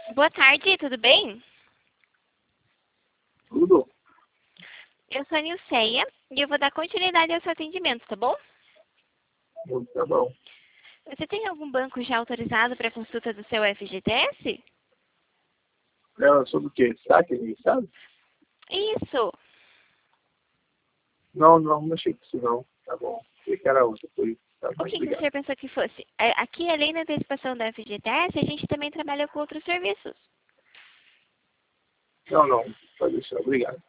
Boa tarde, tudo bem? Tudo? Eu sou a Nilceia e eu vou dar continuidade ao seu atendimento, tá bom? Tá bom. Você tem algum banco já autorizado para consulta do seu FGTS? Ela sobre o quê? Saque, sabe? Isso. Não mexi com isso não. Tá bom. Achei que era outra coisa. Tá O bom, que o obrigado. senhor pensou que fosse? Aqui, além da antecipação da FGTS, a gente também trabalha com outros serviços. Não, pode deixar. Obrigado.